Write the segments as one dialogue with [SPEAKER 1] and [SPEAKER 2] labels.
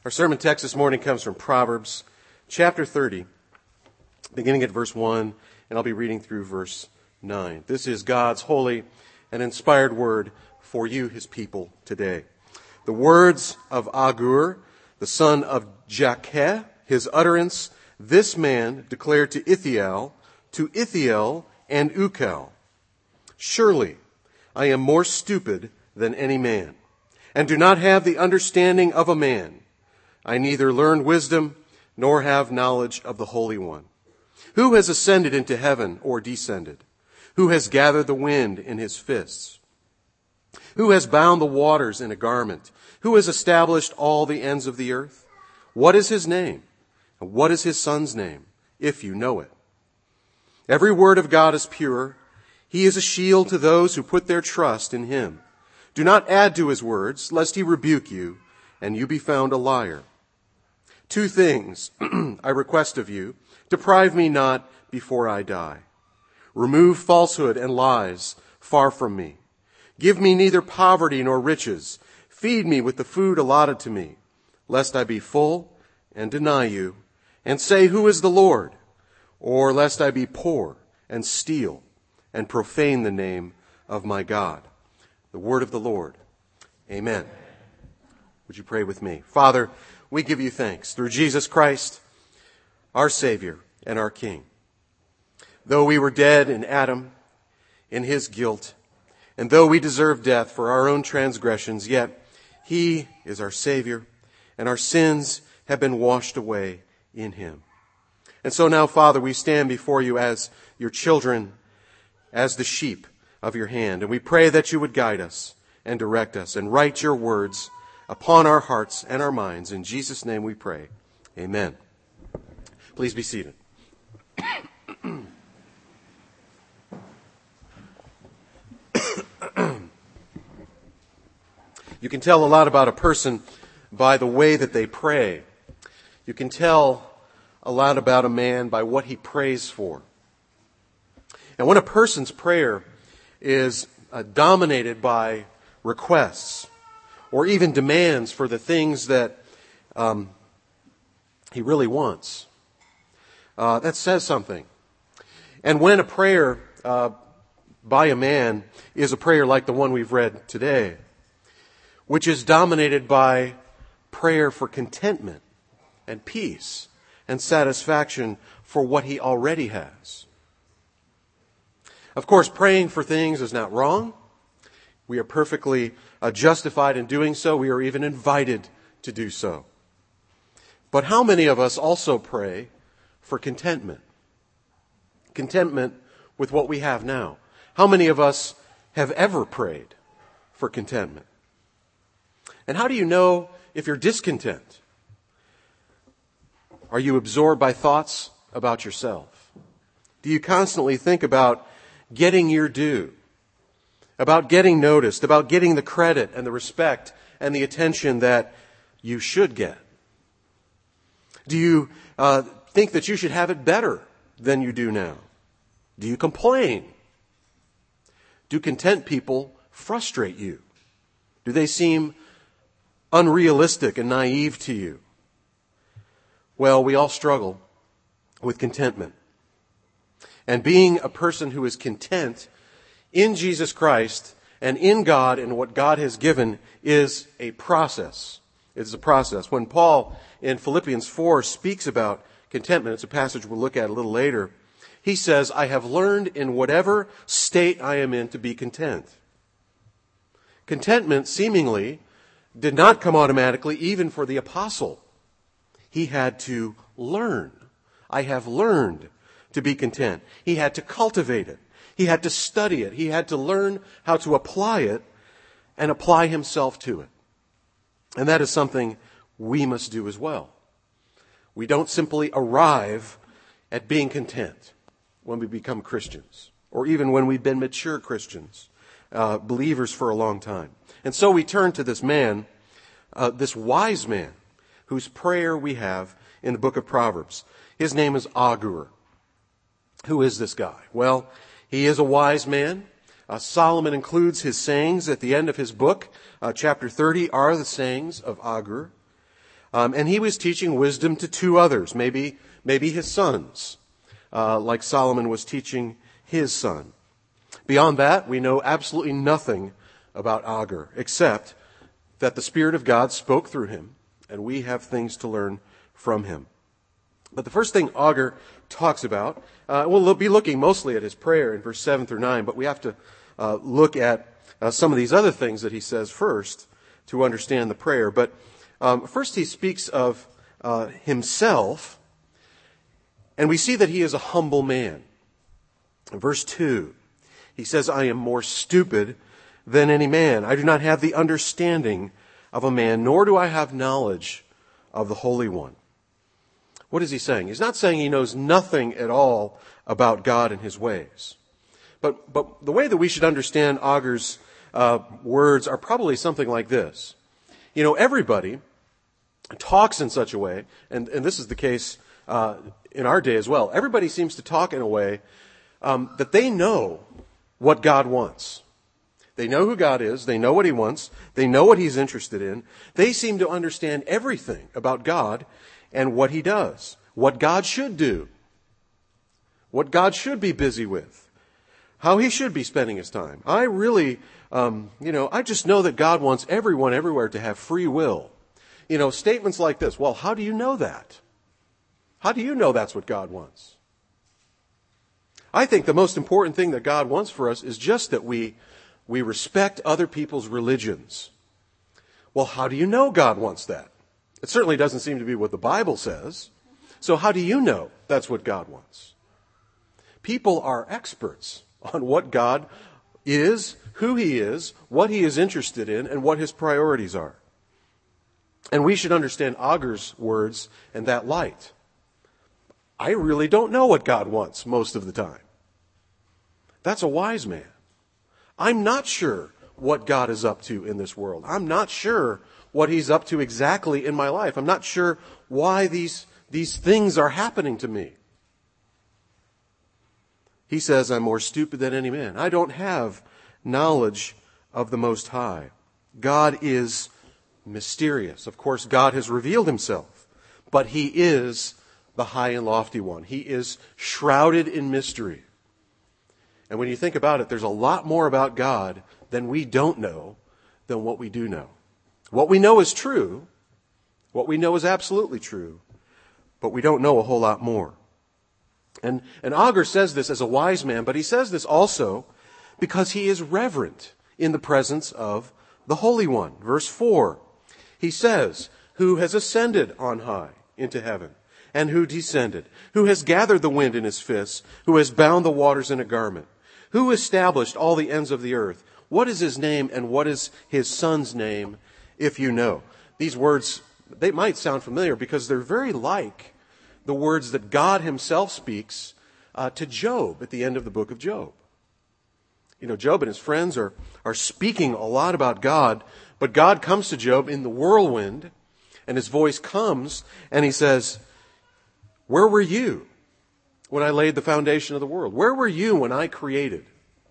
[SPEAKER 1] Our sermon text this morning comes from Proverbs chapter 30, beginning at verse 1, and I'll be reading through verse 9. This is God's holy and inspired word for you, his people, today. The words of Agur, the son of Jakeh, his utterance, this man declared to Ithiel and Ucal, surely I am more stupid than any man, and do not have the understanding of a man. I neither learned wisdom nor have knowledge of the Holy One. Who has ascended into heaven or descended? Who has gathered the wind in his fists? Who has bound the waters in a garment? Who has established all the ends of the earth? What is his name? And what is his son's name, if you know it? Every word of God is pure. He is a shield to those who put their trust in him. Do not add to his words, lest he rebuke you, and you be found a liar. 2 things I request of you. Deprive me not before I die. Remove falsehood and lies far from me. Give me neither poverty nor riches. Feed me with the food allotted to me, lest I be full and deny you, and say, who is the Lord? Or lest I be poor and steal and profane the name of my God. The word of the Lord. Amen. Would you pray with me? Father, we give you thanks through Jesus Christ, our Savior and our King. Though we were dead in Adam, in his guilt, and though we deserve death for our own transgressions, yet he is our Savior, and our sins have been washed away in him. And so now, Father, we stand before you as your children, as the sheep of your hand, and we pray that you would guide us and direct us and write your words upon our hearts and our minds. In Jesus' name we pray. Amen. Please be seated. You can tell a lot about a person by the way that they pray. You can tell a lot about a man by what he prays for. And when a person's prayer is dominated by requests or even demands for the things that he really wants, that says something. And when a prayer by a man is a prayer like the one we've read today, which is dominated by prayer for contentment and peace and satisfaction for what he already has. Of course, praying for things is not wrong. We are perfectly justified in doing so. We are even invited to do so. But how many of us also pray for contentment? Contentment with what we have now. How many of us have ever prayed for contentment? And how do you know if you're discontent? Are you absorbed by thoughts about yourself? Do you constantly think about getting your due, about getting noticed, about getting the credit and the respect and the attention that you should get? Do you think that you should have it better than you do now? Do you complain? Do content people frustrate you? Do they seem unrealistic and naive to you? Well, we all struggle with contentment. And being a person who is content in Jesus Christ and in God and what God has given is a process. It's a process. When Paul in Philippians 4 speaks about contentment, it's a passage we'll look at a little later, he says, I have learned in whatever state I am in to be content. Contentment seemingly did not come automatically even for the apostle. He had to learn. I have learned to be content. He had to cultivate it. He had to study it. He had to learn how to apply it and apply himself to it. And that is something we must do as well. We don't simply arrive at being content when we become Christians, or even when we've been mature Christians, believers for a long time. And so we turn to this man, this wise man, whose prayer we have in the book of Proverbs. His name is Agur. Who is this guy? Well, he is a wise man. Solomon includes his sayings at the end of his book. Chapter 30 are the sayings of Agur. And he was teaching wisdom to two others, maybe his sons, like Solomon was teaching his son. Beyond that, we know absolutely nothing about Agur, except that the Spirit of God spoke through him, and we have things to learn from him. But the first thing Agur talks about, we'll be looking mostly at his prayer in verse 7 through 9, but we have to look at some of these other things that he says first to understand the prayer. But first he speaks of himself, and we see that he is a humble man. In verse 2, he says, I am more stupid than any man. I do not have the understanding of a man, nor do I have knowledge of the Holy One. What is he saying? He's not saying he knows nothing at all about God and his ways. But the way that we should understand Agur's words are probably something like this. You know, everybody talks in such a way, and this is the case in our day as well. Everybody seems to talk in a way that they know what God wants. They know who God is. They know what he wants. They know what he's interested in. They seem to understand everything about God and what he does, what God should do, what God should be busy with, how he should be spending his time. I really, I just know that God wants everyone everywhere to have free will. You know, statements like this. Well, how do you know that? How do you know that's what God wants? I think the most important thing that God wants for us is just that we respect other people's religions. Well, how do you know God wants that? It certainly doesn't seem to be what the Bible says. So how do you know that's what God wants? People are experts on what God is, who he is, what he is interested in, and what his priorities are. And we should understand Agur's words in that light. I really don't know what God wants most of the time. That's a wise man. I'm not sure what God is up to in this world. I'm not sure what he's up to exactly in my life. I'm not sure why these things are happening to me. He says, I'm more stupid than any man. I don't have knowledge of the Most High. God is mysterious. Of course, God has revealed himself, but he is the high and lofty one. He is shrouded in mystery. And when you think about it, there's a lot more about God than we don't know than what we do know. What we know is true. What we know is absolutely true. But we don't know a whole lot more. And Agur says this as a wise man, but he says this also because he is reverent in the presence of the Holy One. Verse 4, he says, who has ascended on high into heaven, and who descended, who has gathered the wind in his fists, who has bound the waters in a garment, who established all the ends of the earth. What is his name, and what is his son's name, if you know? These words, they might sound familiar because they're very like the words that God himself speaks to Job at the end of the book of Job. You know, Job and his friends are speaking a lot about God, but God comes to Job in the whirlwind, and his voice comes, and he says, where were you when I laid the foundation of the world? Where were you when I created?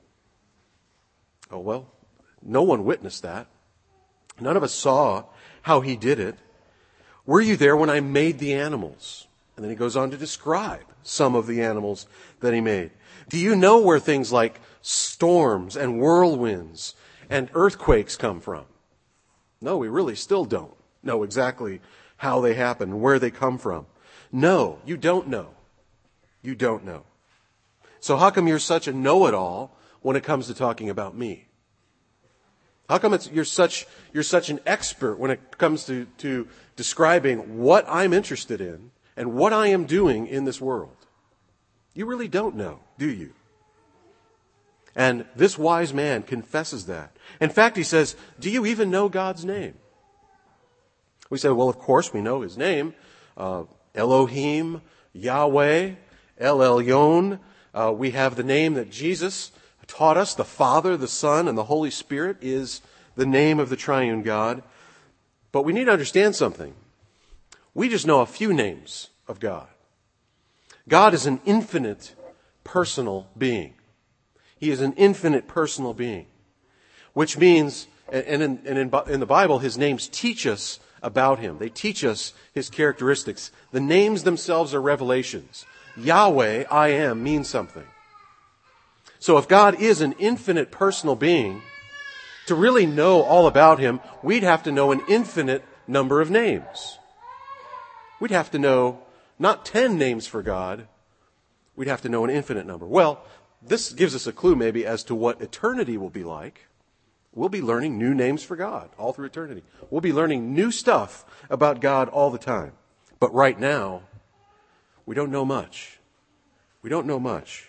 [SPEAKER 1] Oh, well, no one witnessed that. None of us saw how he did it. Were you there when I made the animals? And then he goes on to describe some of the animals that he made. Do you know where things like storms and whirlwinds and earthquakes come from? No, we really still don't know exactly how they happen and where they come from. No, you don't know. You don't know. So how come you're such a know-it-all when it comes to talking about me? How come you're such an expert when it comes to describing what I'm interested in and what I am doing in this world? You really don't know, do you? And this wise man confesses that. In fact, he says, do you even know God's name? We say, well, of course we know his name. Elohim, Yahweh, El Elyon. We have the name that Jesus taught us. The Father, the Son, and the Holy Spirit is the name of the triune God. But we need to understand something. We just know a few names of God. God is an infinite personal being. He is an infinite personal being, which means, and in the Bible, his names teach us about him. They teach us his characteristics. The names themselves are revelations. Yahweh, I am, means something. So if God is an infinite personal being, to really know all about him, we'd have to know an infinite number of names. We'd have to know not 10 names for God. We'd have to know an infinite number. Well, this gives us a clue maybe as to what eternity will be like. We'll be learning new names for God all through eternity. We'll be learning new stuff about God all the time. But right now, we don't know much. We don't know much.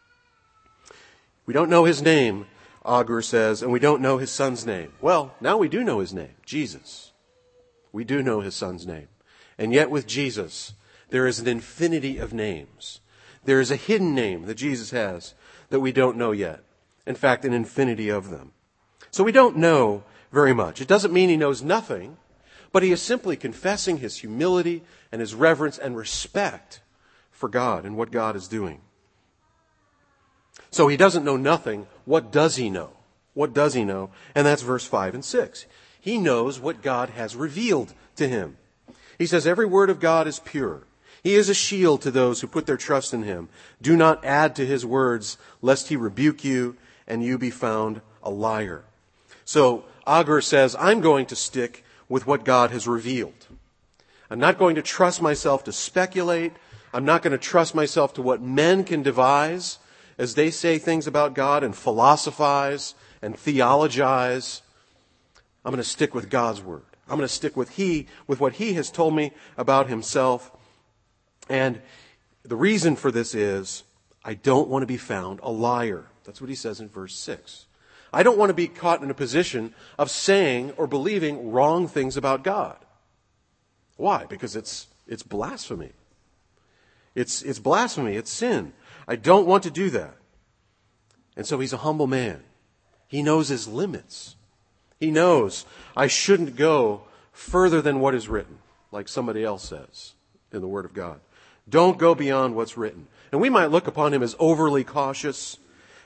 [SPEAKER 1] We don't know his name, Agur says, and we don't know his son's name. Well, now we do know his name, Jesus. We do know his son's name. And yet with Jesus, there is an infinity of names. There is a hidden name that Jesus has that we don't know yet. In fact, an infinity of them. So we don't know very much. It doesn't mean he knows nothing, but he is simply confessing his humility and his reverence and respect for God and what God is doing. So he doesn't know nothing. What does he know? What does he know? And that's verse 5 and 6. He knows what God has revealed to him. He says, every word of God is pure. He is a shield to those who put their trust in him. Do not add to his words, lest he rebuke you and you be found a liar. So Agur says, I'm going to stick with what God has revealed. I'm not going to trust myself to speculate. I'm not going to trust myself to what men can devise as they say things about God and philosophize and theologize. I'm going to stick with God's word. I'm going to stick with what he has told me about himself. And the reason for this is I don't want to be found a liar. That's what he says in verse 6. I don't want to be caught in a position of saying or believing wrong things about God. Why? Because it's blasphemy. It's blasphemy. It's sin. I don't want to do that. And so he's a humble man. He knows his limits. He knows I shouldn't go further than what is written, like somebody else says in the Word of God. Don't go beyond what's written. And we might look upon him as overly cautious,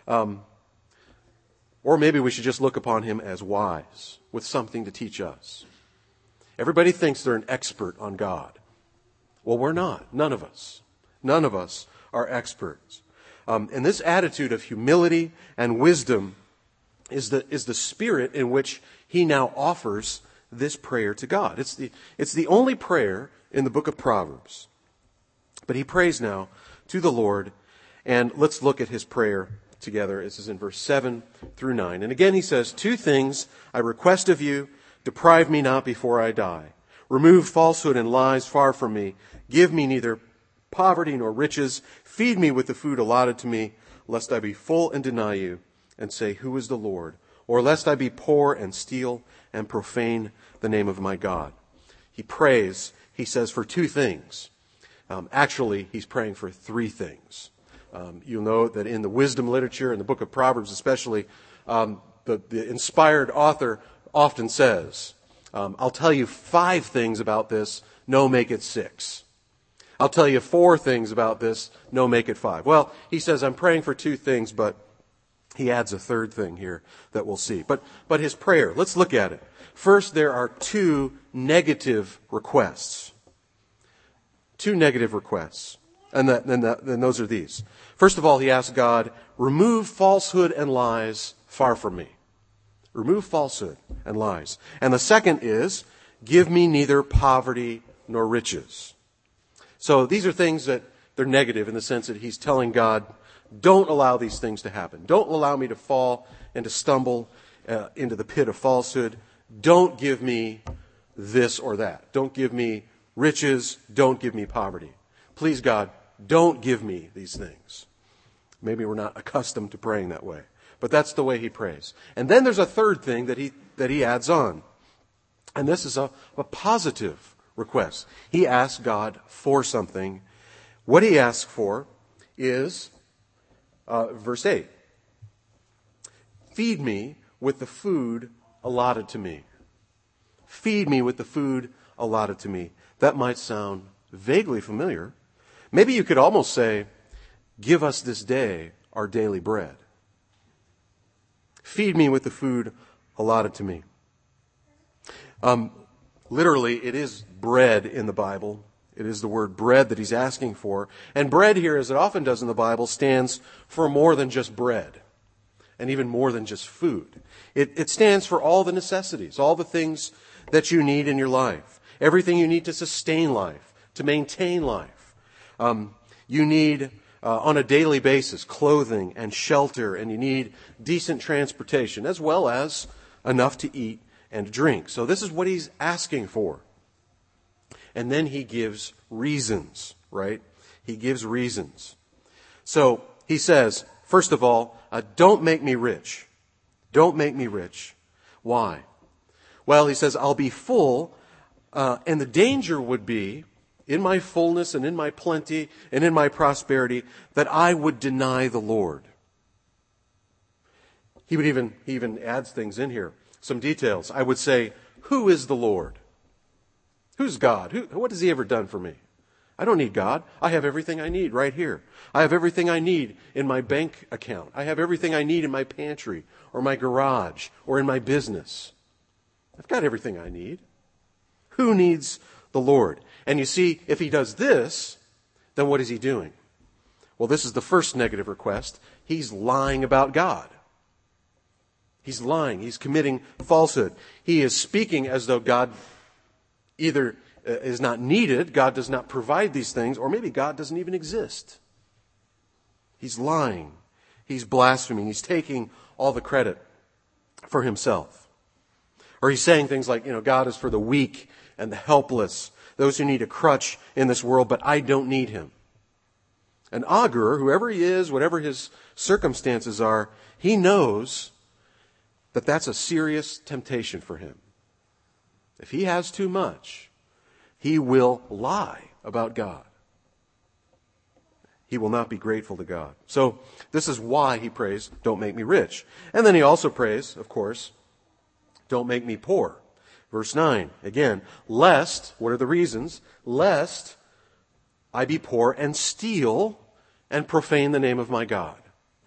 [SPEAKER 1] or maybe we should just look upon him as wise, with something to teach us. Everybody thinks they're an expert on God. Well, we're not. None of us. None of us are experts. And this attitude of humility and wisdom is the spirit in which he now offers this prayer to God. It's the only prayer in the book of Proverbs. But he prays now to the Lord, and let's look at his prayer together. This is in verse 7 through 9. And again he says, 2 things I request of you, deprive me not before I die. Remove falsehood and lies far from me. Give me neither poverty nor riches. Feed me with the food allotted to me, lest I be full and deny you, and say, who is the Lord? Or lest I be poor and steal and profane the name of my God. He prays, he says, for 2 things. Actually, he's praying for 3 things. You'll know that in the wisdom literature, in the book of Proverbs especially, the inspired author often says, I'll tell you 5 things about this, no, make it 6. I'll tell you 4 things about this, no, make it 5. Well, he says, I'm praying for 2 things, but he adds a 3rd thing here that we'll see. But his prayer, let's look at it. First, there are 2 negative requests. 2 negative requests. And then those are these. First of all, he asks God, remove falsehood and lies far from me. Remove falsehood and lies. And the second is, give me neither poverty nor riches. So these are things that they're negative in the sense that he's telling God, don't allow these things to happen. Don't allow me to fall and to stumble into the pit of falsehood. Don't give me this or that. Don't give me riches. Don't give me poverty. Please, God, don't give me these things. Maybe we're not accustomed to praying that way, but that's the way he prays. And then there's a 3rd thing that he adds on. And this is a positive request. He asks God for something. What he asks for is verse 8. Feed me with the food allotted to me. Feed me with the food allotted to me. That might sound vaguely familiar. Maybe you could almost say, give us this day our daily bread. Feed me with the food allotted to me. Literally, it is bread in the Bible. It is the word bread that he's asking for. And bread here, as it often does in the Bible, stands for more than just bread, and even more than just food. It stands for all the necessities, all the things that you need in your life, everything you need to sustain life, to maintain life. You need, on a daily basis, clothing and shelter, and you need decent transportation, as well as enough to eat and drink. So this is what he's asking for. And then he gives reasons, right? He gives reasons. So he says, first of all, don't make me rich. Don't make me rich. Why? Well, he says, I'll be full, and the danger would be, in my fullness and in my plenty and in my prosperity, that I would deny the Lord. He even adds things in here, some details. I would say, who is the Lord? Who's God? What has he ever done for me? I don't need God. I have everything I need right here. I have everything I need in my bank account. I have everything I need in my pantry or my garage or in my business. I've got everything I need. Who needs the Lord? And you see, if he does this, then what is he doing? Well, this is the first negative request. He's lying about God. He's lying. He's committing falsehood. He is speaking as though God either is not needed, God does not provide these things, or maybe God doesn't even exist. He's lying. He's blaspheming. He's taking all the credit for himself. Or he's saying things like, God is for the weak and the helpless, those who need a crutch in this world, but I don't need him. And Agur, whoever he is, whatever his circumstances are, he knows that that's a serious temptation for him. If he has too much, he will lie about God. He will not be grateful to God. So this is why he prays, don't make me rich. And then he also prays, of course, don't make me poor. Verse 9, again, lest, what are the reasons? Lest I be poor and steal and profane the name of my God.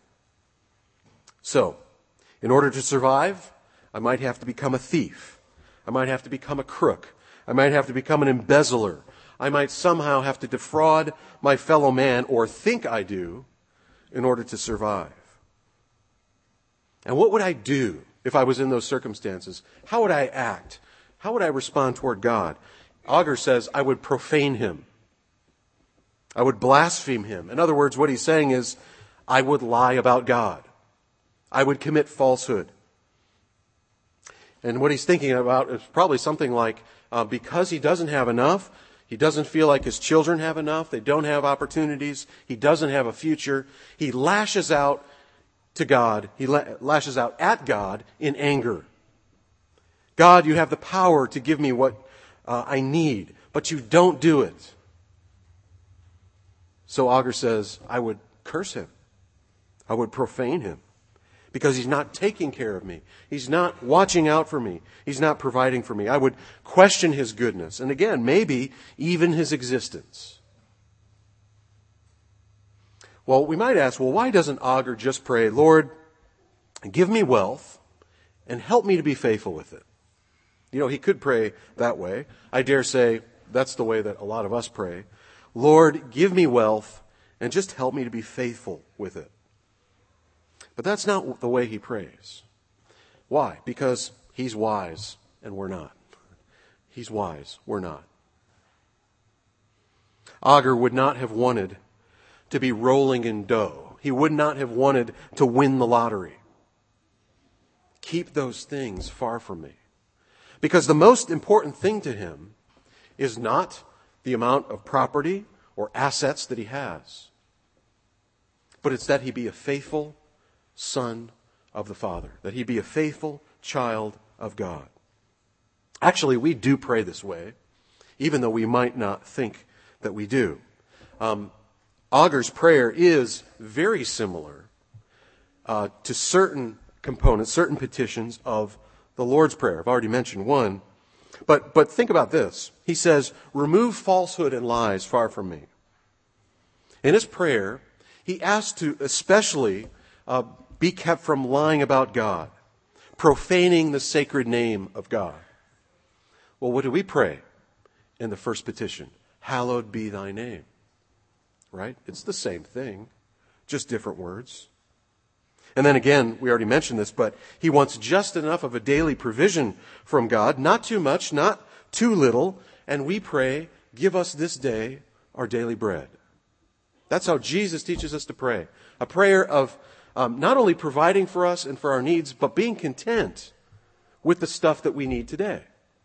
[SPEAKER 1] So, in order to survive, I might have to become a thief. I might have to become a crook. I might have to become an embezzler. I might somehow have to defraud my fellow man, or think I do, in order to survive. And what would I do if I was in those circumstances? How would I act? How would I respond toward God? Agur says, I would profane him. I would blaspheme him. In other words, what he's saying is, I would lie about God. I would commit falsehood. And what he's thinking about is probably something like, because he doesn't have enough, he doesn't feel like his children have enough, they don't have opportunities, he doesn't have a future, he lashes out to God, he lashes out at God in anger. God, you have the power to give me what I need, but you don't do it. So Agur says, I would curse him. I would profane him. Because he's not taking care of me. He's not watching out for me. He's not providing for me. I would question his goodness. And again, maybe even his existence. Well, we might ask, why doesn't Agur just pray, Lord, give me wealth and help me to be faithful with it? He could pray that way. I dare say that's the way that a lot of us pray. Lord, give me wealth and just help me to be faithful with it. But that's not the way he prays. Why? Because he's wise and we're not. He's wise, we're not. Agur would not have wanted to be rolling in dough. He would not have wanted to win the lottery. Keep those things far from me. Because the most important thing to him is not the amount of property or assets that he has, but it's that he be a faithful son of the Father, that he be a faithful child of God. Actually, we do pray this way, even though we might not think that we do. Agur's prayer is very similar to certain components, certain petitions of the Lord's Prayer. I've already mentioned one. But think about this. He says, remove falsehood and lies far from me. In his prayer, he asks to especially be kept from lying about God, profaning the sacred name of God. Well, what do we pray in the first petition? Hallowed be thy name. Right? It's the same thing, just different words. And then again, we already mentioned this, but he wants just enough of a daily provision from God, not too much, not too little, and we pray, give us this day our daily bread. That's how Jesus teaches us to pray. A prayer of not only providing for us and for our needs, but being content with the stuff that we need today.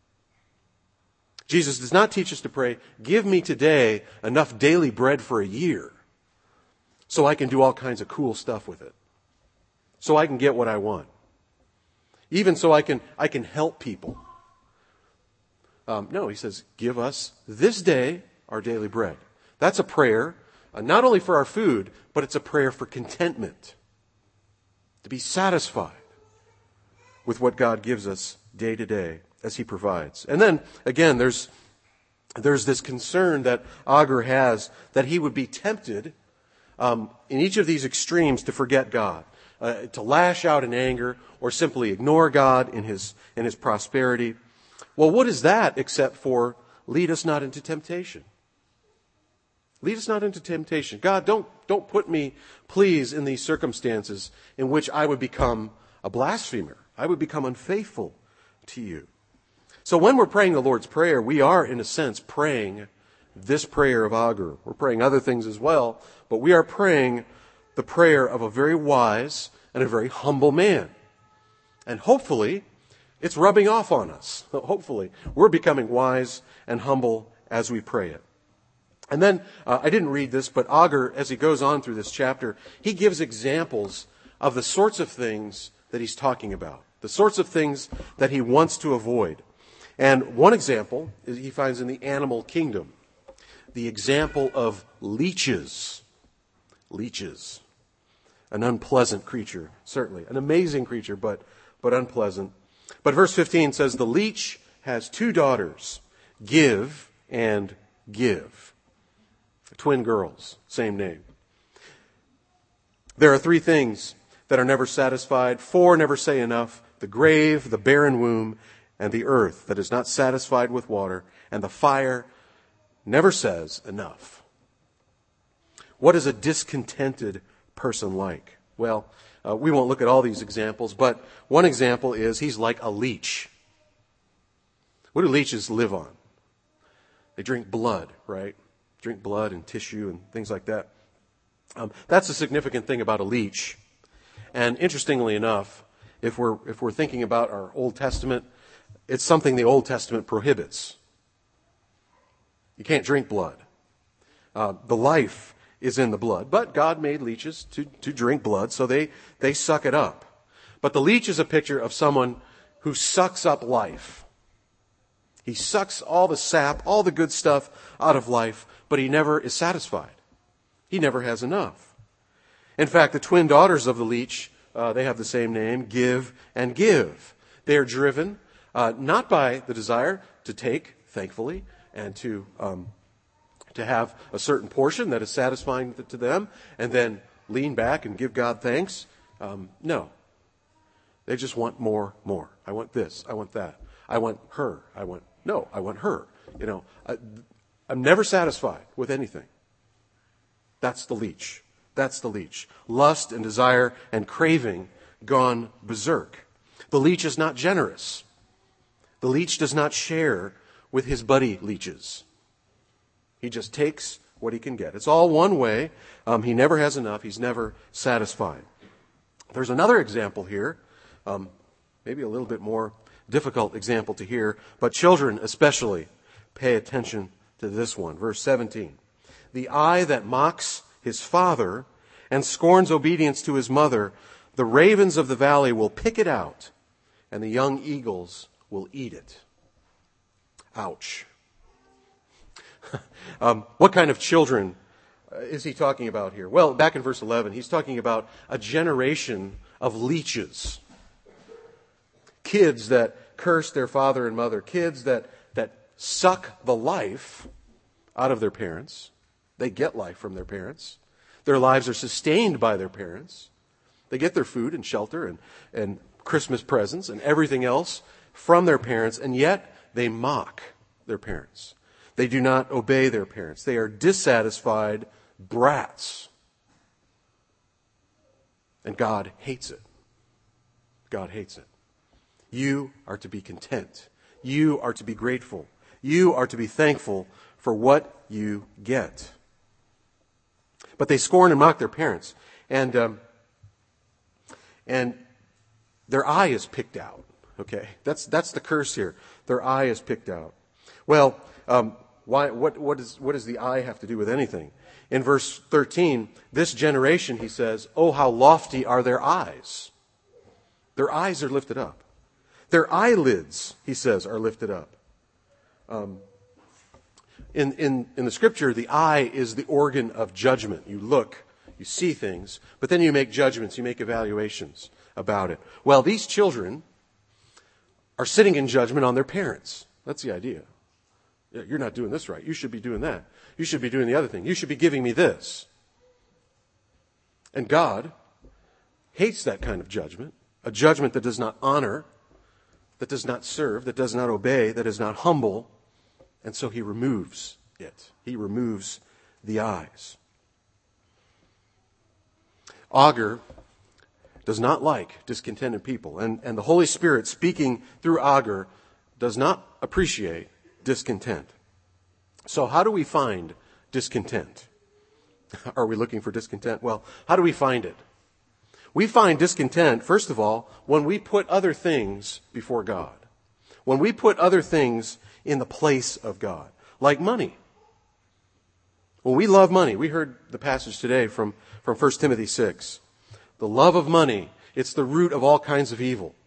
[SPEAKER 1] Jesus does not teach us to pray, give me today enough daily bread for a year so I can do all kinds of cool stuff with it. So I can get what I want. Even so I can help people. No, he says, give us this day our daily bread. That's a prayer, not only for our food, but it's a prayer for contentment. To be satisfied with what God gives us day to day as he provides. And then, again, there's this concern that Agur has that he would be tempted in each of these extremes to forget God. To lash out in anger or simply ignore God in his prosperity. Well, what is that except for lead us not into temptation? Lead us not into temptation. God, don't put me, please, in these circumstances in which I would become a blasphemer. I would become unfaithful to you. So when we're praying the Lord's Prayer, we are, in a sense, praying this prayer of Agur. We're praying other things as well, but we are praying the prayer of a very wise and a very humble man. And hopefully, it's rubbing off on us. Hopefully, we're becoming wise and humble as we pray it. And then, I didn't read this, but Agur, as he goes on through this chapter, he gives examples of the sorts of things that he's talking about, the sorts of things that he wants to avoid. And one example is he finds in the animal kingdom, the example of leeches. Leeches. An unpleasant creature, certainly. An amazing creature, but unpleasant. But verse 15 says, the leech has two daughters, Give and Give. Twin girls, same name. There are three things that are never satisfied. Four never say enough. The grave, the barren womb, and the earth that is not satisfied with water. And the fire never says enough. What is a discontented person like? Well, we won't look at all these examples, but one example is he's like a leech. What do leeches live on? They drink blood, right? Drink blood and tissue and things like that. That's the significant thing about a leech. And interestingly enough, if we're thinking about our Old Testament, it's something the Old Testament prohibits. You can't drink blood. The life is in the blood. But God made leeches to drink blood, so they suck it up. But the leech is a picture of someone who sucks up life. He sucks all the sap, all the good stuff out of life, but he never is satisfied. He never has enough. In fact, the twin daughters of the leech, they have the same name, Give and Give. They are driven not by the desire to take, thankfully, and to have a certain portion that is satisfying to them, and then lean back and give God thanks. No. They just want more. I want this. I want that. I want her. I want her. I'm never satisfied with anything. That's the leech. That's the leech. Lust and desire and craving gone berserk. The leech is not generous. The leech does not share with his buddy leeches. He just takes what he can get. It's all one way. He never has enough. He's never satisfied. There's another example here, maybe a little bit more difficult example to hear, but children especially pay attention to this one. Verse 17. The eye that mocks his father and scorns obedience to his mother, the ravens of the valley will pick it out, and the young eagles will eat it. Ouch. What kind of children is he talking about here? Well, back in verse 11, he's talking about a generation of leeches. Kids that curse their father and mother. Kids that suck the life out of their parents. They get life from their parents. Their lives are sustained by their parents. They get their food and shelter and Christmas presents and everything else from their parents, and yet They mock their parents. They do not obey their parents. They are dissatisfied brats. And God hates it. God hates it. You are to be content. You are to be grateful. You are to be thankful for what you get. But they scorn and mock their parents. And their eye is picked out. Okay, that's the curse here. Their eye is picked out. Well, what does the eye have to do with anything? In verse 13, this generation, he says, oh, how lofty are their eyes. Their eyes are lifted up. Their eyelids, he says, are lifted up. In the scripture, the eye is the organ of judgment. You look, you see things, but then you make judgments, you make evaluations about it. Well, these children are sitting in judgment on their parents. That's the idea. You're not doing this right. You should be doing that. You should be doing the other thing. You should be giving me this. And God hates that kind of judgment, a judgment that does not honor, that does not serve, that does not obey, that is not humble. And so he removes it. He removes the eyes. Agur does not like discontented people. And the Holy Spirit, speaking through Agur, does not appreciate discontent. So how do we find discontent? Are we looking for discontent? Well, how do we find it? We find discontent, first of all, when we put other things before God. When we put other things in the place of God, like money. When we love money, we heard the passage today from 1 Timothy 6. The love of money, it's the root of all kinds of evil.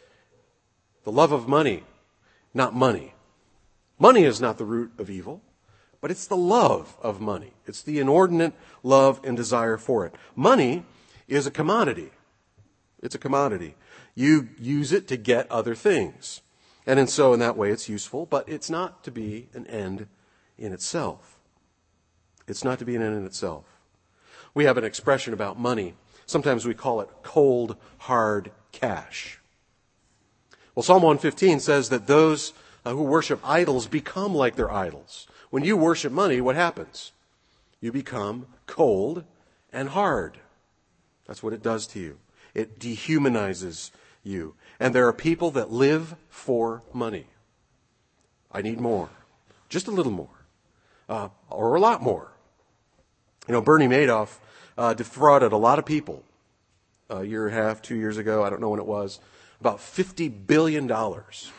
[SPEAKER 1] The love of money, not money. Money is not the root of evil, but it's the love of money. It's the inordinate love and desire for it. Money is a commodity. It's a commodity. You use it to get other things. And so in that way it's useful, but it's not to be an end in itself. It's not to be an end in itself. We have an expression about money. Sometimes we call it cold, hard cash. Well, Psalm 115 says that those who worship idols become like their idols. When you worship money, what happens? You become cold and hard. That's what it does to you. It dehumanizes you. And there are people that live for money. I need more. Just a little more. Or a lot more. You know, Bernie Madoff defrauded a lot of people a year and a half, 2 years ago, I don't know when it was, about $50 billion. $50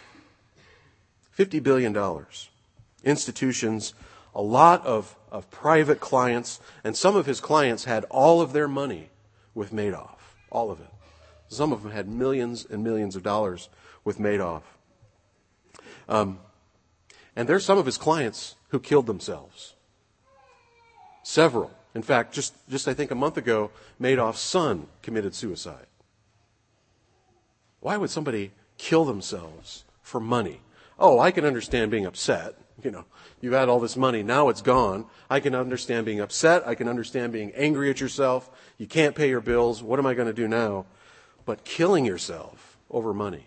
[SPEAKER 1] billion. Institutions, a lot of private clients, and some of his clients had all of their money with Madoff. All of it. Some of them had millions and millions of dollars with Madoff. And there's some of his clients who killed themselves. Several. In fact, just I think a month ago, Madoff's son committed suicide. Why would somebody kill themselves for money? Oh, I can understand being upset. You know, you've had all this money, now it's gone. I can understand being upset. I can understand being angry at yourself. You can't pay your bills. What am I going to do now? But killing yourself over money.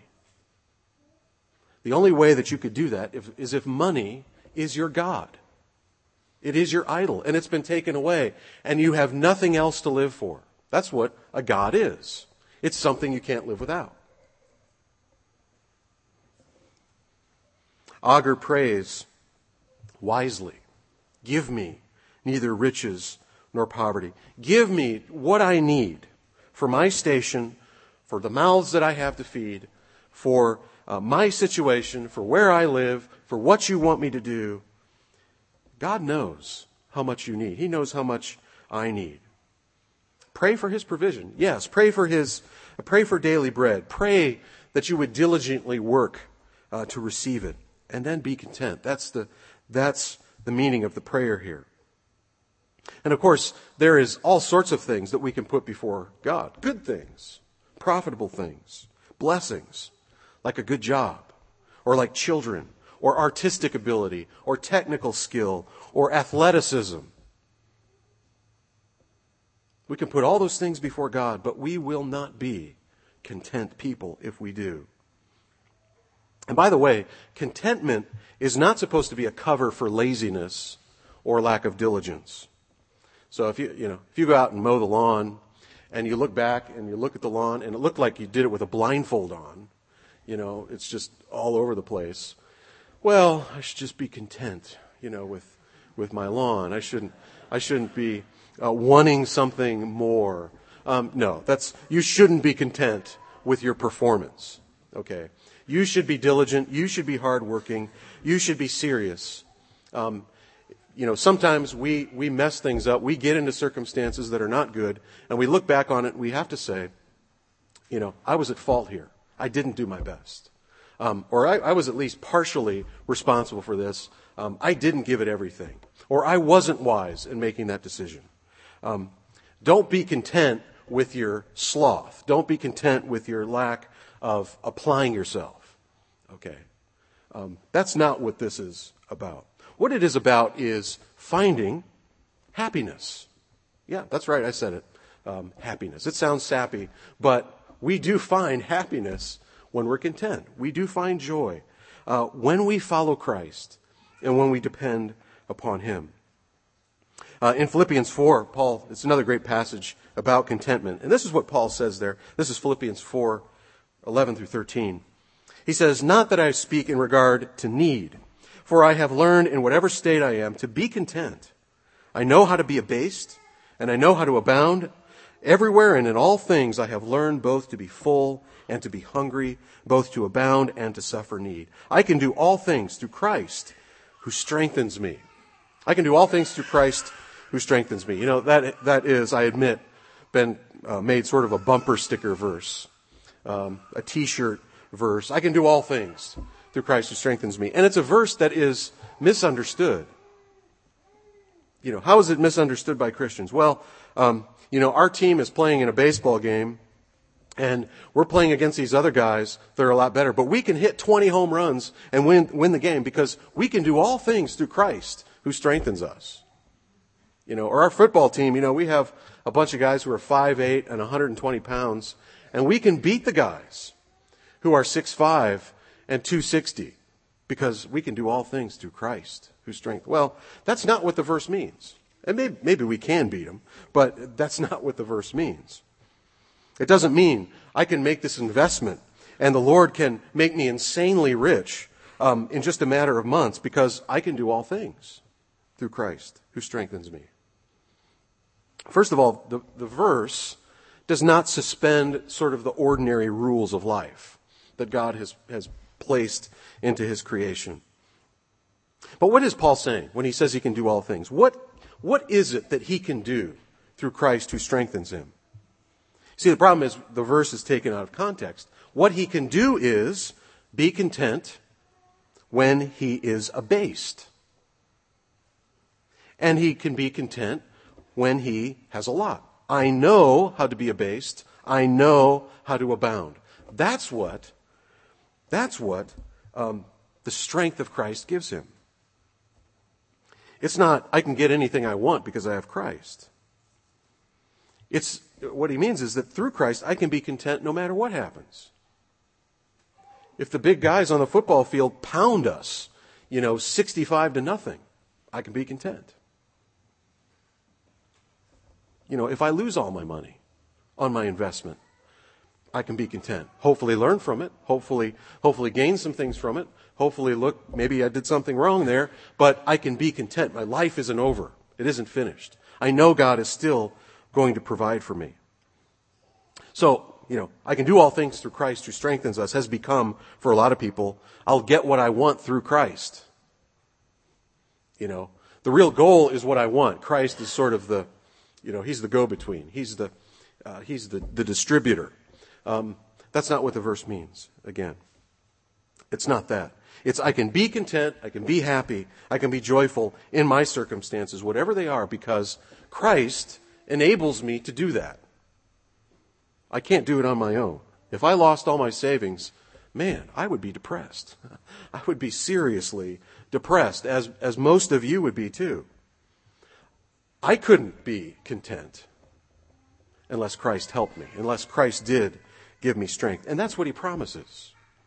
[SPEAKER 1] The only way that you could do that is if money is your God. It is your idol, and it's been taken away, and you have nothing else to live for. That's what a God is. It's something you can't live without. Agur prays wisely. Give me neither riches nor poverty. Give me what I need for my station, for the mouths that I have to feed, for my situation, for where I live, for what you want me to do. God knows how much you need. He knows how much I need. Pray for his provision. Yes, pray for daily bread. Pray that you would diligently work to receive it, and then be content. That's the meaning of the prayer here. And of course, there is all sorts of things that we can put before God. Good things, profitable things, blessings, like a good job, or like children, or artistic ability, or technical skill, or athleticism. We can put all those things before God, but we will not be content people if we do. And by the way, contentment is not supposed to be a cover for laziness or lack of diligence. So if you go out and mow the lawn and you look back and you look at the lawn and it looked like you did it with a blindfold on, it's just all over the place. Well, I should just be content, with my lawn. I shouldn't be wanting something more. No, you shouldn't be content with your performance. Okay, you should be diligent. You should be hardworking. You should be serious. Sometimes we mess things up. We get into circumstances that are not good, and we look back on it and we have to say, I was at fault here. I didn't do my best. Or I was at least partially responsible for this. I didn't give it everything. Or I wasn't wise in making that decision. Don't be content with your sloth. Don't be content with your lack of applying yourself. Okay? That's not what this is about. What it is about is finding happiness. Yeah, that's right, I said it. Happiness. It sounds sappy, but we do find happiness when we're content. We do find joy when we follow Christ and when we depend upon Him. In Philippians 4, Paul, it's another great passage about contentment. And this is what Paul says there. This is Philippians 4, 11 through 13. He says, "Not that I speak in regard to need, for I have learned in whatever state I am to be content. I know how to be abased, and I know how to abound. Everywhere and in all things I have learned both to be full and to be hungry, both to abound and to suffer need. I can do all things through Christ who strengthens me." I can do all things through Christ who strengthens me. That is, I admit, been made sort of a bumper sticker verse, a t-shirt verse. I can do all things through Christ who strengthens me. And it's a verse that is misunderstood. How is it misunderstood by Christians? Well, our team is playing in a baseball game, and we're playing against these other guys that are a lot better. But we can hit 20 home runs and win the game because we can do all things through Christ who strengthens us. Or our football team, we have a bunch of guys who are 5'8" and 120 pounds, and we can beat the guys who are 6'5" and 260 because we can do all things through Christ who strengthens. Well, that's not what the verse means. And maybe we can beat them, but that's not what the verse means. It doesn't mean I can make this investment and the Lord can make me insanely rich in just a matter of months because I can do all things through Christ who strengthens me. First of all, the verse does not suspend sort of the ordinary rules of life that God has placed into His creation. But what is Paul saying when he says he can do all things? What is it that he can do through Christ who strengthens him? See, the problem is the verse is taken out of context. What he can do is be content when he is abased. And he can be content when he has a lot. I know how to be abased. I know how to abound. That's what the strength of Christ gives him. It's not, I can get anything I want because I have Christ. It's what he means is that through Christ, I can be content no matter what happens. If the big guys on the football field pound us, 65-0, I can be content. If I lose all my money on my investment, I can be content. Hopefully learn from it. Hopefully gain some things from it. Hopefully look, maybe I did something wrong there, but I can be content. My life isn't over. It isn't finished. I know God is still going to provide for me. So, I can do all things through Christ who strengthens us has become, for a lot of people, I'll get what I want through Christ. The real goal is what I want. Christ is sort of the, he's the go-between. He's the distributor. That's not what the verse means, again. It's not that. It's I can be content, I can be happy, I can be joyful in my circumstances, whatever they are, because Christ enables me to do that. I can't do it on my own. If I lost all my savings, man, I would be depressed. I would be seriously depressed, as most of you would be too. I couldn't be content unless Christ helped me, unless Christ did give me strength. And that's what he promises.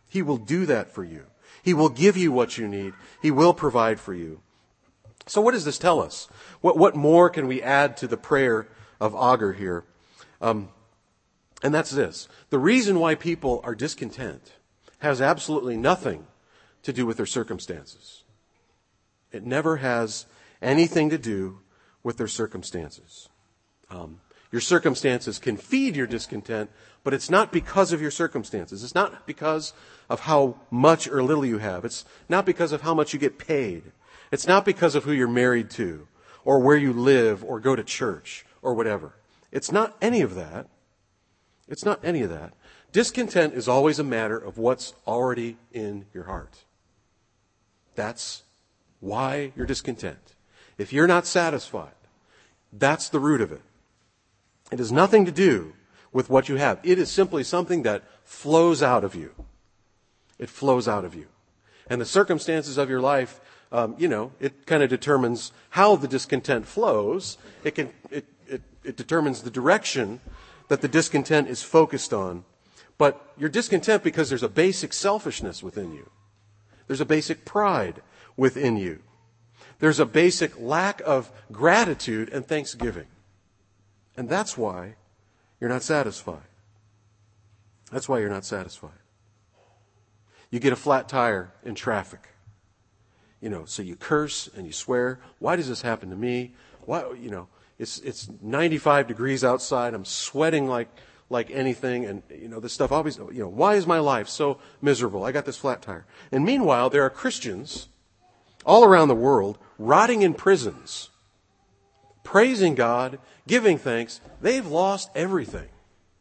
[SPEAKER 1] He will do that for you. He will give you what you need. He will provide for you. So what does this tell us? What more can we add to the prayer of Agur here? And that's this. The reason why people are discontent has absolutely nothing to do with their circumstances. It never has anything to do with their circumstances. Your circumstances can feed your discontent, but it's not because of your circumstances. It's not because of how much or little you have. It's not because of how much you get paid. It's not because of who you're married to, or where you live, or go to church, or whatever. It's not any of that. It's not any of that. Discontent is always a matter of what's already in your heart. That's why you're discontent. If you're not satisfied, that's the root of it. It has nothing to do with what you have. It is simply something that flows out of you. It flows out of you. And the circumstances of your life, it kind of determines how the discontent flows. It determines the direction that the discontent is focused on. But you're discontent because there's a basic selfishness within you. There's a basic pride within you. There's a basic lack of gratitude and thanksgiving. And that's why you're not satisfied. That's why you're not satisfied. You get a flat tire in traffic. So you curse and you swear. Why does this happen to me? Why, it's 95 degrees outside. I'm sweating like anything. And, this stuff always, why is my life so miserable? I got this flat tire. And meanwhile, there are Christians all around the world rotting in prisons, praising God, giving thanks. They've lost everything.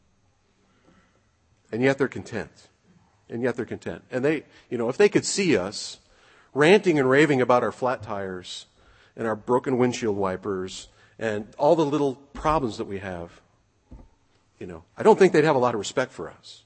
[SPEAKER 1] And yet they're content. And they, if they could see us ranting and raving about our flat tires and our broken windshield wipers and all the little problems that we have, I don't think they'd have a lot of respect for us.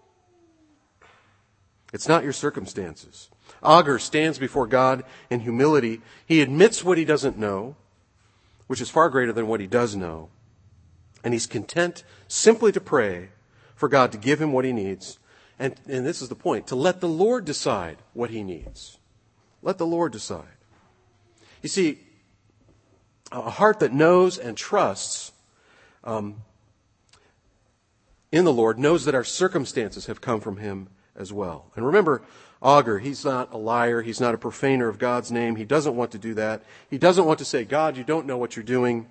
[SPEAKER 1] It's not your circumstances. Agur stands before God in humility. He admits what he doesn't know, which is far greater than what he does know. And he's content simply to pray for God to give him what he needs. And this is the point, to let the Lord decide what he needs. Let the Lord decide. You see, a heart that knows and trusts in the Lord knows that our circumstances have come from him as well. And remember, Agur, he's not a liar. He's not a profaner of God's name. He doesn't want to do that. He doesn't want to say, God, you don't know what you're doing.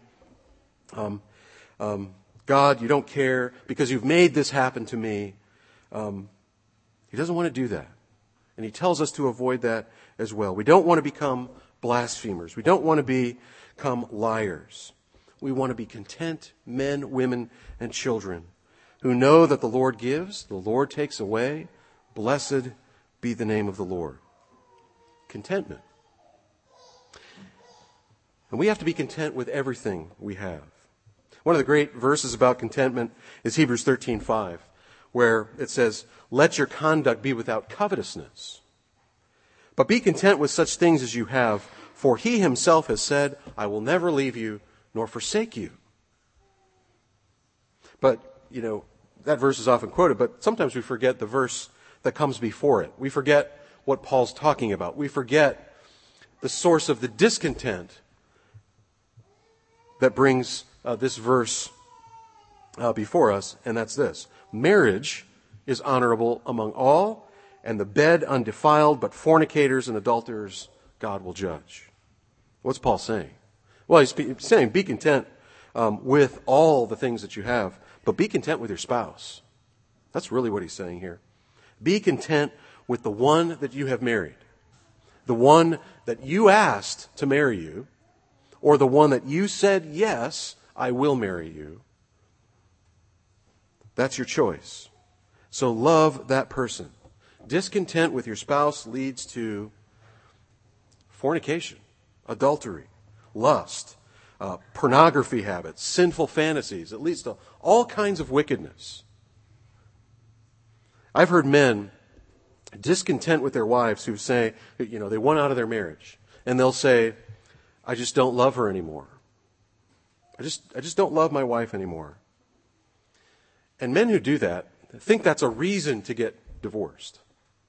[SPEAKER 1] God, you don't care because you've made this happen to me. He doesn't want to do that. And he tells us to avoid that as well. We don't want to become blasphemers. We don't want to become liars. We want to be content men, women, and children who know that the Lord gives, the Lord takes away. Blessed be the name of the Lord. Contentment. And we have to be content with everything we have. One of the great verses about contentment is Hebrews 13:5, where it says, "Let your conduct be without covetousness. But be content with such things as you have, for he himself has said, I will never leave you nor forsake you." But, that verse is often quoted, but sometimes we forget the verse that comes before it. We forget what Paul's talking about. We forget the source of the discontent that brings this verse before us, and that's this. Marriage is honorable among all, and the bed undefiled, but fornicators and adulterers God will judge. What's Paul saying? Well, he's saying be content with all the things that you have, but be content with your spouse. That's really what he's saying here. Be content with the one that you have married, the one that you asked to marry you, or the one that you said, yes, I will marry you. That's your choice. So love that person. Discontent with your spouse leads to fornication, adultery, lust, pornography habits, sinful fantasies. It leads to all kinds of wickedness. I've heard men discontent with their wives who say, they want out of their marriage. And they'll say, I just don't love her anymore. I just don't love my wife anymore. And men who do that think that's a reason to get divorced.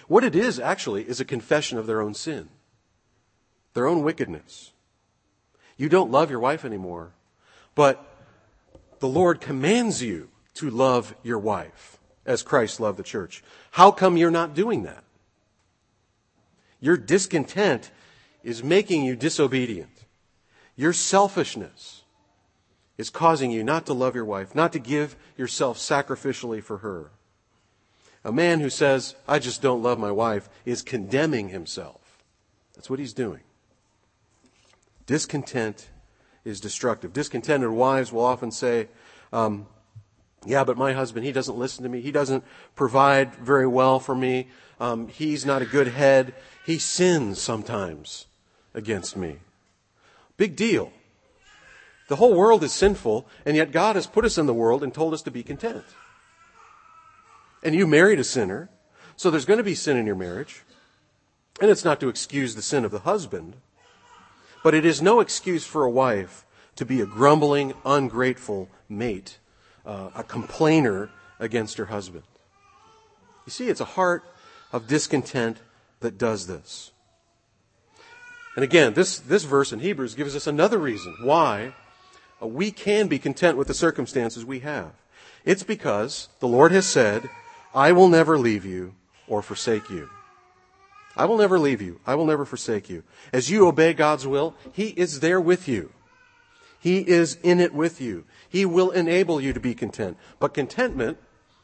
[SPEAKER 1] What it is, actually, is a confession of their own sin, their own wickedness. You don't love your wife anymore, but the Lord commands you to love your wife as Christ loved the church. How come you're not doing that? Your discontent is making you disobedient. Your selfishness is causing you not to love your wife, not to give yourself sacrificially for her. A man who says, I just don't love my wife, is condemning himself. That's what he's doing. Discontent is destructive. Discontented wives will often say, yeah, but my husband, he doesn't listen to me. He doesn't provide very well for me. He's not a good head. He sins sometimes against me. Big deal. The whole world is sinful, and yet God has put us in the world and told us to be content. And you married a sinner, so there's going to be sin in your marriage. And it's not to excuse the sin of the husband, but it is no excuse for a wife to be a grumbling, ungrateful mate, a complainer against her husband. You see, it's a heart of discontent that does this. And again, this verse in Hebrews gives us another reason why we can be content with the circumstances we have. It's because the Lord has said, I will never leave you or forsake you. I will never leave you. I will never forsake you. As you obey God's will, He is there with you. He is in it with you. He will enable you to be content. But contentment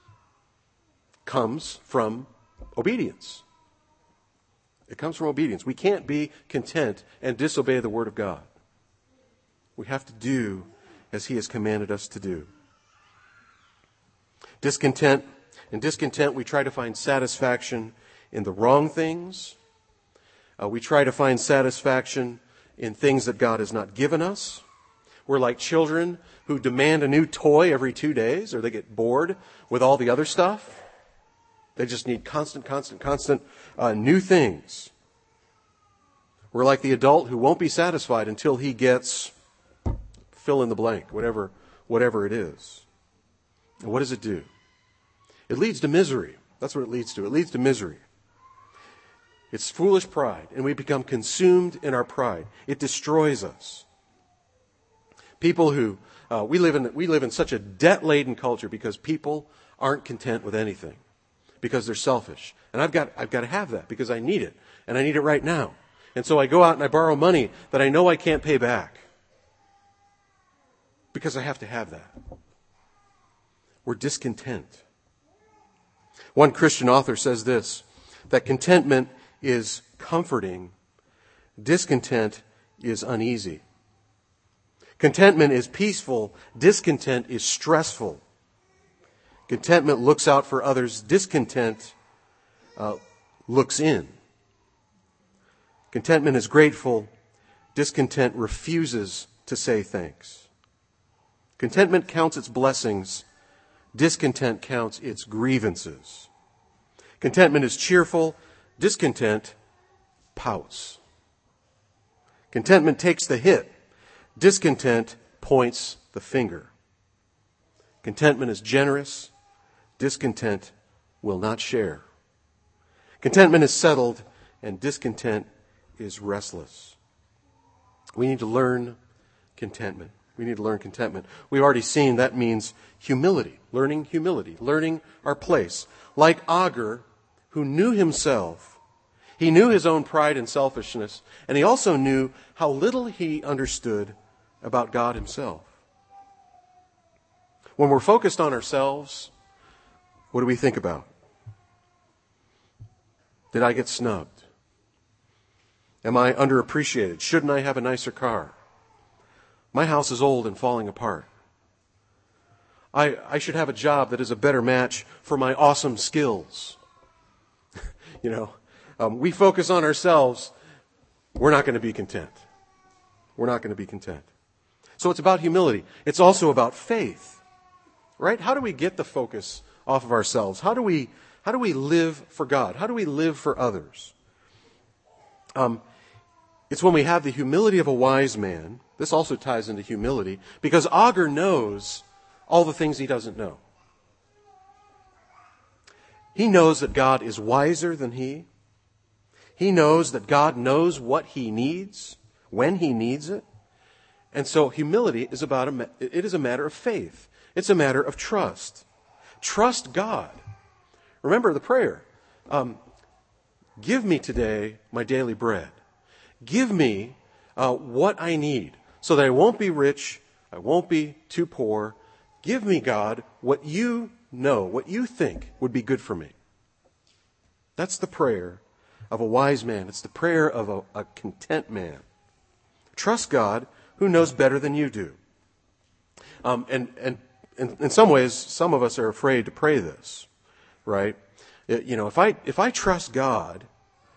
[SPEAKER 1] comes from obedience. It comes from obedience. We can't be content and disobey the Word of God. We have to do as He has commanded us to do. In discontent, we try to find satisfaction in the wrong things. We try to find satisfaction in things that God has not given us. We're like children who demand a new toy every 2 days, or they get bored with all the other stuff. They just need constant new things. We're like the adult who won't be satisfied until he gets fill in the blank, whatever it is. And what does it do? It leads to misery. That's what it leads to. It leads to misery. It's foolish pride, and we become consumed in our pride. It destroys us. People who we live in such a debt-laden culture because people aren't content with anything, because they're selfish. And I've got to have that because I need it, and I need it right now. And so I go out and I borrow money that I know I can't pay back because I have to have that. We're discontent. One Christian author says this, that contentment is comforting, discontent is uneasy. Contentment is peaceful, discontent is stressful. Contentment looks out for others, discontent looks in. Contentment is grateful, discontent refuses to say thanks. Contentment counts its blessings, discontent counts its grievances. Contentment is cheerful, discontent pouts. Contentment takes the hit, discontent points the finger. Contentment is generous, discontent will not share. Contentment is settled, and discontent is restless. We need to learn contentment. We need to learn contentment. We've already seen that means humility, learning our place. Like Agur, who knew himself, he knew his own pride and selfishness, and he also knew how little he understood about God himself. When we're focused on ourselves, what do we think about? Did I get snubbed? Am I underappreciated? Shouldn't I have a nicer car? My house is old and falling apart. I should have a job that is a better match for my awesome skills. We focus on ourselves, we're not going to be content. We're not going to be content. So it's about humility. It's also about faith, right? How do we get the focus off of ourselves? How do we live for God? How do we live for others? It's when we have the humility of a wise man. This also ties into humility because Agur knows all the things he doesn't know. He knows that God is wiser than he. He knows that God knows what he needs, when he needs it. And so humility is it is a matter of faith. It's a matter of trust. Trust God. Remember the prayer. Give me today my daily bread. Give me what I need so that I won't be rich, I won't be too poor. Give me, God, what you know, what you think would be good for me. That's the prayer of a wise man. It's the prayer of a content man. Trust God who knows better than you do. And in some ways, some of us are afraid to pray this, right? If I trust God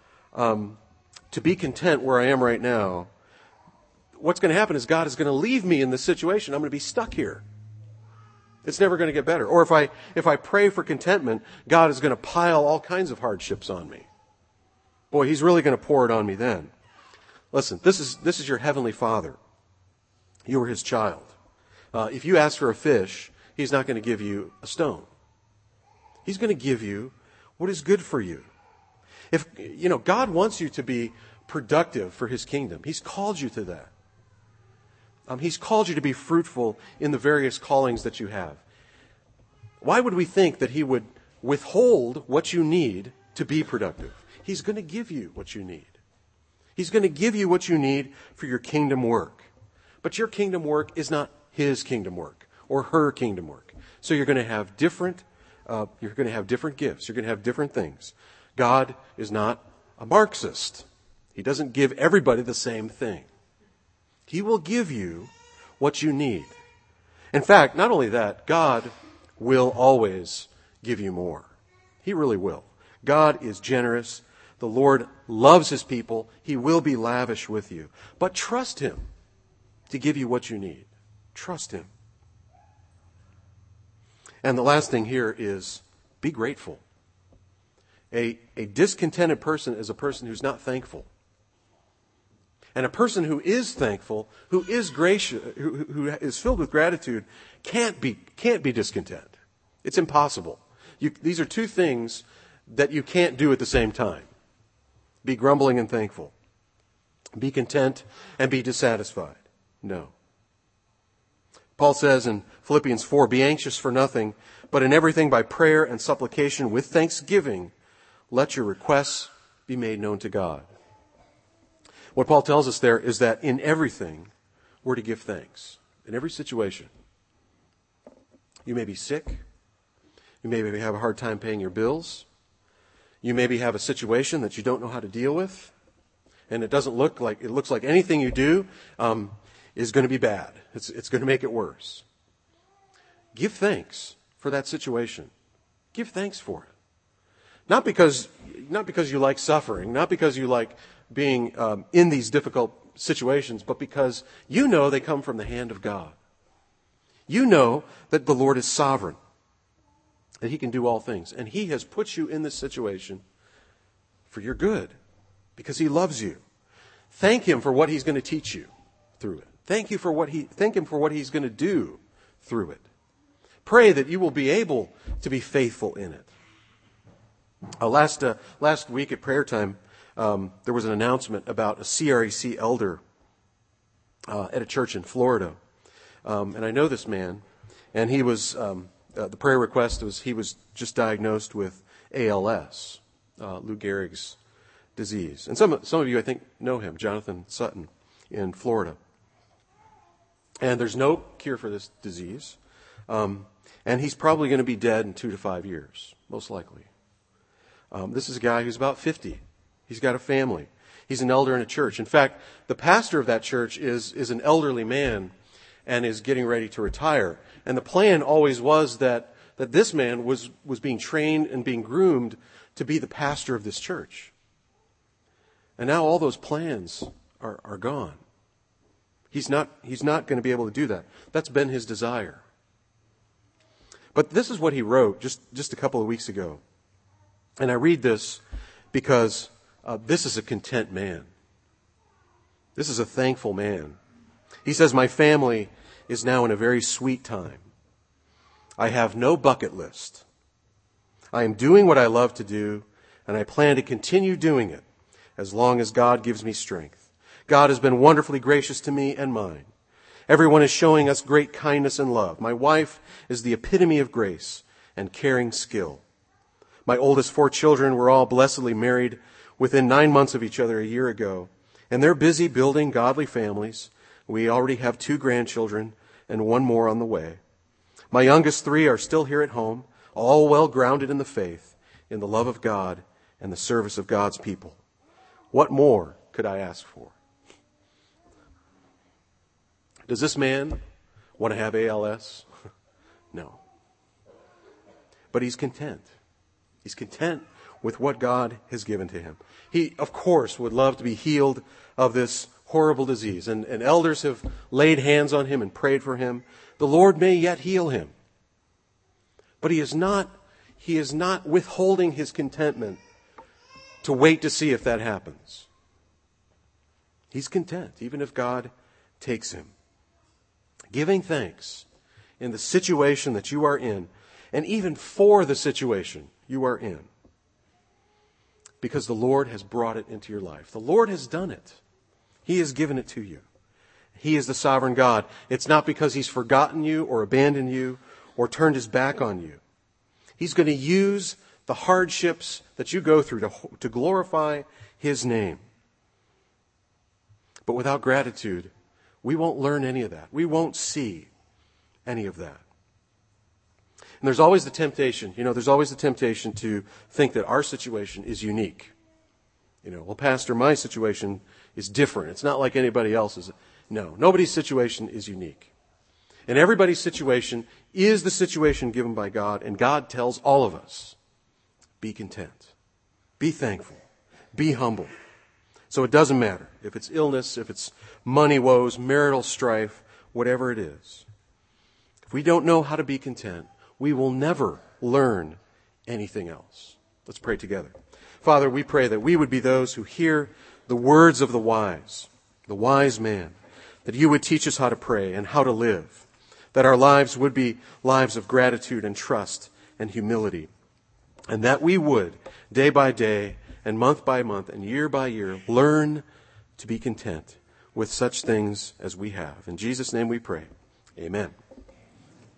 [SPEAKER 1] to be content where I am right now, what's going to happen is God is going to leave me in this situation. I'm going to be stuck here. It's never going to get better. Or if I pray for contentment, God is going to pile all kinds of hardships on me. Boy, he's really going to pour it on me then. Listen, this is your heavenly Father. You are his child. If you ask for a fish, he's not going to give you a stone. He's going to give you what is good for you. If God wants you to be productive for his kingdom. He's called you to that. He's called you to be fruitful in the various callings that you have. Why would we think that he would withhold what you need to be productive? He's going to give you what you need. He's going to give you what you need for your kingdom work. But your kingdom work is not his kingdom work or her kingdom work. So you're going to have different gifts. You're going to have different things. God is not a Marxist. He doesn't give everybody the same thing. He will give you what you need. In fact, not only that, God will always give you more. He really will. God is generous. The Lord loves his people. He will be lavish with you. But trust him to give you what you need. Trust him. And the last thing here is be grateful. A discontented person is a person who's not thankful. And a person who is thankful, who is gracious, who is filled with gratitude, can't be discontent. It's impossible. These are two things that you can't do at the same time. Be grumbling and thankful. Be content and be dissatisfied. No. Paul says in Philippians 4, be anxious for nothing, but in everything by prayer and supplication with thanksgiving, let your requests be made known to God. What Paul tells us there is that in everything, we're to give thanks. In every situation. You may be sick. You maybe have a hard time paying your bills. You maybe have a situation that you don't know how to deal with. And it looks like anything you do is going to be bad. It's going to make it worse. Give thanks for that situation. Give thanks for it. Not because you like suffering, not because you like being in these difficult situations, but because you know they come from the hand of God. You know that the Lord is sovereign, that he can do all things. And he has put you in this situation for your good, because he loves you. Thank him for what he's going to teach you through it. Thank him for what he's going to do through it. Pray that you will be able to be faithful in it. Last week at prayer time, there was an announcement about a CREC elder at a church in Florida. And I know this man, and he was, the prayer request was he was just diagnosed with ALS, Lou Gehrig's disease. And some of you, I think, know him, Jonathan Sutton in Florida. And there's no cure for this disease. And he's probably going to be dead in 2 to 5 years, most likely. This is a guy who's about 50. He's got a family. He's an elder in a church. In fact, the pastor of that church is an elderly man and is getting ready to retire. And the plan always was that this man was being trained and being groomed to be the pastor of this church. And now all those plans are gone. He's not going to be able to do that. That's been his desire. But this is what he wrote just a couple of weeks ago. And I read this because this is a content man. This is a thankful man. He says, my family is now in a very sweet time. I have no bucket list. I am doing what I love to do, and I plan to continue doing it as long as God gives me strength. God has been wonderfully gracious to me and mine. Everyone is showing us great kindness and love. My wife is the epitome of grace and caring skill. My oldest 4 children were all blessedly married within 9 months of each other a year ago, and they're busy building godly families. We already have 2 grandchildren and 1 more on the way. My youngest 3 are still here at home, all well grounded in the faith, in the love of God, and the service of God's people. What more could I ask for? Does this man want to have ALS? No. But he's content. He's content with what God has given to him. He, of course, would love to be healed of this horrible disease. And elders have laid hands on him and prayed for him. The Lord may yet heal him. But he is not withholding his contentment to wait to see if that happens. He's content, even if God takes him. Giving thanks in the situation that you are in, and even for the situation you are in, because the Lord has brought it into your life. The Lord has done it. He has given it to you. He is the sovereign God. It's not because He's forgotten you or abandoned you or turned His back on you. He's going to use the hardships that you go through to glorify His name. But without gratitude, we won't learn any of that. We won't see any of that. And there's always the temptation, to think that our situation is unique. Well, Pastor, my situation is different. It's not like anybody else's. No, nobody's situation is unique. And everybody's situation is the situation given by God, and God tells all of us, be content, be thankful, be humble. So it doesn't matter if it's illness, if it's money woes, marital strife, whatever it is. If we don't know how to be content, we will never learn anything else. Let's pray together. Father, we pray that we would be those who hear the words of the wise man, that you would teach us how to pray and how to live, that our lives would be lives of gratitude and trust and humility, and that we would, day by day and month by month and year by year, learn to be content with such things as we have. In Jesus' name we pray. Amen.